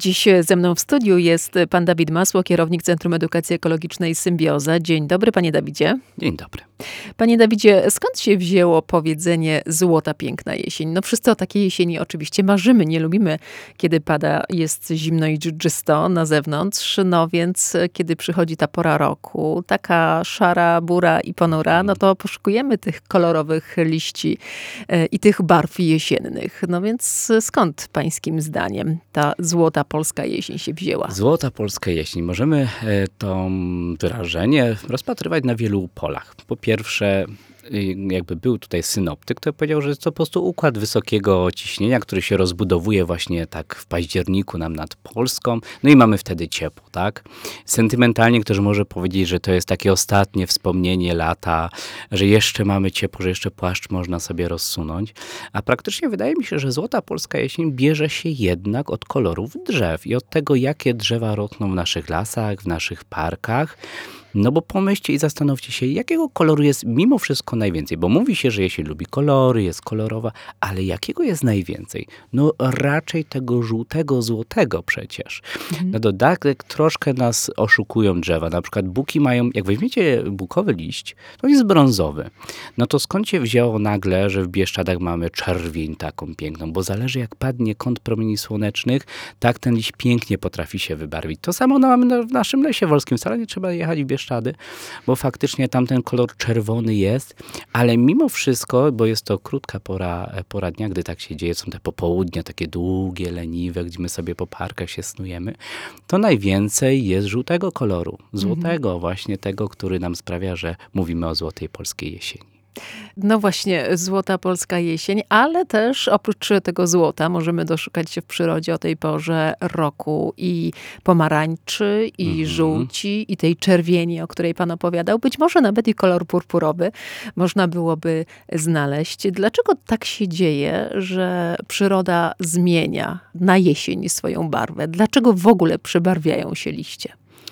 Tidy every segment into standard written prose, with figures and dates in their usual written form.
Dziś ze mną w studiu jest pan Dawid Masło, kierownik Centrum Edukacji Ekologicznej Symbioza. Dzień dobry, panie Dawidzie. Dzień dobry. Panie Dawidzie, skąd się wzięło powiedzenie złota piękna jesień? No wszyscy o takiej jesieni oczywiście marzymy, nie lubimy, kiedy pada, jest zimno i dżdżysto na zewnątrz. No więc kiedy przychodzi ta pora roku, taka szara, bura i ponura, no to poszukujemy tych kolorowych liści i tych barw jesiennych. No więc skąd pańskim zdaniem ta złota polska jesień się wzięła? Złota polska jesień. Możemy to wyrażenie rozpatrywać na wielu polach. Po pierwsze, jakby był tutaj synoptyk, to powiedział, że jest to po prostu układ wysokiego ciśnienia, który się rozbudowuje właśnie tak w październiku nam nad Polską. No i mamy wtedy ciepło, tak? Sentymentalnie ktoś może powiedzieć, że to jest takie ostatnie wspomnienie lata, że jeszcze mamy ciepło, że jeszcze płaszcz można sobie rozsunąć. A praktycznie wydaje mi się, że złota polska jesień bierze się jednak od kolorów drzew i od tego, jakie drzewa rosną w naszych lasach, w naszych parkach. No bo pomyślcie i zastanówcie się, jakiego koloru jest mimo wszystko najwięcej. Bo mówi się, że jeśli lubi kolory, jest kolorowa, ale jakiego jest najwięcej? No raczej tego żółtego, złotego przecież. Na dodatek troszkę nas oszukują drzewa. Na przykład buki mają, jak weźmiecie bukowy liść, to jest brązowy. No to skąd się wzięło nagle, że w Bieszczadach mamy czerwień taką piękną? Bo zależy jak padnie kąt promieni słonecznych, tak ten liść pięknie potrafi się wybarwić. To samo mamy w naszym lesie wolskim. Wcale nie trzeba jechać w Bieszczady, bo faktycznie tam ten kolor czerwony jest, ale mimo wszystko, bo jest to krótka pora dnia, gdy tak się dzieje, są te popołudnia takie długie, leniwe, gdzie my sobie po parkach się snujemy, to najwięcej jest żółtego koloru. Złotego, właśnie tego, który nam sprawia, że mówimy o złotej polskiej jesieni. No właśnie, złota polska jesień, ale też oprócz tego złota możemy doszukać się w przyrodzie o tej porze roku i pomarańczy, i żółci, i tej czerwieni, o której pan opowiadał. Być może nawet i kolor purpurowy można byłoby znaleźć. Dlaczego tak się dzieje, że przyroda zmienia na jesień swoją barwę? Dlaczego w ogóle przybarwiają się liście?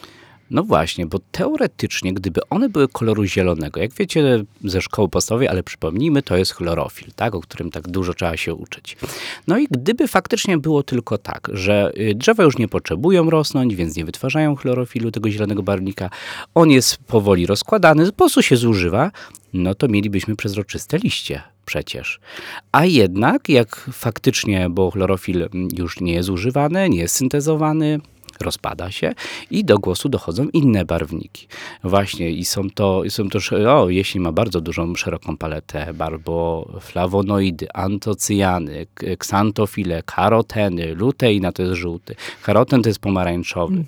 No właśnie, bo teoretycznie, gdyby one były koloru zielonego, jak wiecie ze szkoły podstawowej, ale przypomnijmy, to jest chlorofil, tak, o którym tak dużo trzeba się uczyć. No i gdyby faktycznie było tylko tak, że drzewa już nie potrzebują rosnąć, więc nie wytwarzają chlorofilu, tego zielonego barwnika, on jest powoli rozkładany, po prostu się zużywa, no to mielibyśmy przezroczyste liście. Przecież. A jednak, jak faktycznie, bo chlorofil już nie jest używany, nie jest syntezowany, rozpada się i do głosu dochodzą inne barwniki. Właśnie i są to jesień ma bardzo dużą, szeroką paletę barw, bo flawonoidy, antocyjany, ksantofile, karoteny, luteina to jest żółty, karoten to jest pomarańczowy.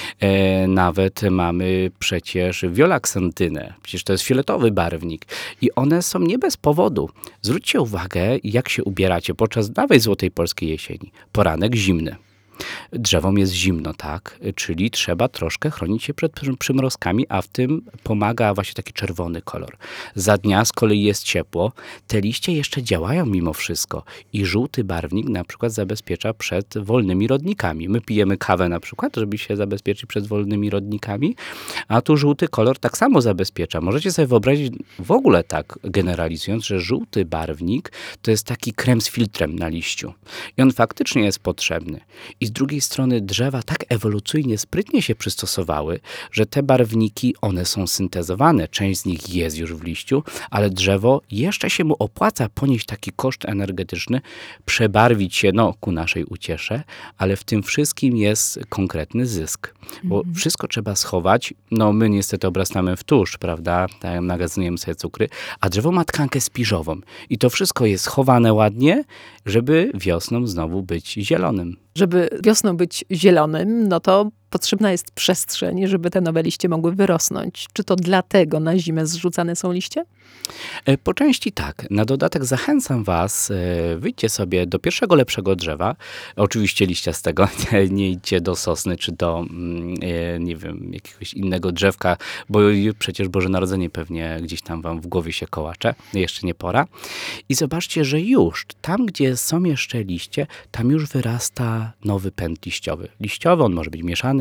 Nawet mamy przecież wiolaksantynę, przecież to jest fioletowy barwnik i one są nie bez powodu. Zwróćcie uwagę, jak się ubieracie podczas nawet złotej polskiej jesieni. Poranek zimny. Drzewom jest zimno, tak? Czyli trzeba troszkę chronić się przed przymrozkami, a w tym pomaga właśnie taki czerwony kolor. Za dnia z kolei jest ciepło, te liście jeszcze działają mimo wszystko i żółty barwnik na przykład zabezpiecza przed wolnymi rodnikami. My pijemy kawę na przykład, żeby się zabezpieczyć przed wolnymi rodnikami, a tu żółty kolor tak samo zabezpiecza. Możecie sobie wyobrazić w ogóle tak generalizując, że żółty barwnik to jest taki krem z filtrem na liściu i on faktycznie jest potrzebny. I z drugiej strony drzewa tak ewolucyjnie, sprytnie się przystosowały, że te barwniki, one są syntezowane. Część z nich jest już w liściu, ale drzewo jeszcze się mu opłaca ponieść taki koszt energetyczny, przebarwić się, ku naszej uciesze, ale w tym wszystkim jest konkretny zysk. Bo wszystko trzeba schować. My niestety obrastamy w tusz, prawda? Tak, magazynujemy sobie cukry, a drzewo ma tkankę spiżową. I to wszystko jest chowane ładnie, żeby wiosną znowu być zielonym. Żeby wiosną być zielonym, no to potrzebna jest przestrzeń, żeby te nowe liście mogły wyrosnąć. Czy to dlatego na zimę zrzucane są liście? Po części tak. Na dodatek zachęcam was, wyjdźcie sobie do pierwszego lepszego drzewa. Oczywiście liściastego, nie idźcie do sosny czy do, nie wiem, jakiegoś innego drzewka, bo przecież Boże Narodzenie pewnie gdzieś tam wam w głowie się kołacze. Jeszcze nie pora. I zobaczcie, że już tam, gdzie są jeszcze liście, tam już wyrasta nowy pęd liściowy. Liściowy, on może być mieszany,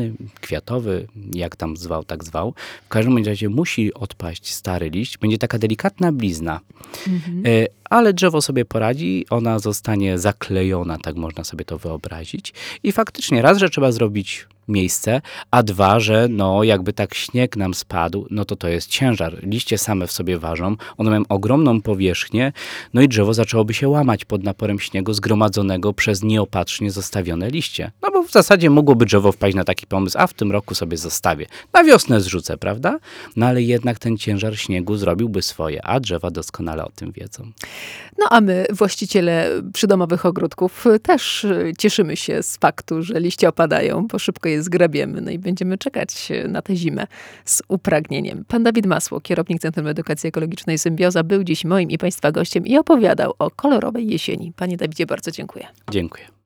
roślinny, kwiatowy, jak tam zwał, tak zwał. W każdym razie musi odpaść stary liść. Będzie taka delikatna blizna. Ale drzewo sobie poradzi, ona zostanie zaklejona, tak można sobie to wyobrazić. I faktycznie raz, że trzeba zrobić miejsce, a dwa, że jakby tak śnieg nam spadł, to jest ciężar. Liście same w sobie ważą, one mają ogromną powierzchnię, i drzewo zaczęłoby się łamać pod naporem śniegu zgromadzonego przez nieopatrznie zostawione liście. Bo w zasadzie mogłoby drzewo wpaść na taki pomysł, a w tym roku sobie zostawię. Na wiosnę zrzucę, prawda? Ale jednak ten ciężar śniegu zrobiłby swoje, a drzewa doskonale o tym wiedzą. A my, właściciele przydomowych ogródków, też cieszymy się z faktu, że liście opadają, bo szybko je zgrabiemy. I będziemy czekać na tę zimę z upragnieniem. Pan Dawid Masło, kierownik Centrum Edukacji Ekologicznej Symbioza, był dziś moim i Państwa gościem i opowiadał o kolorowej jesieni. Panie Dawidzie, bardzo dziękuję. Dziękuję.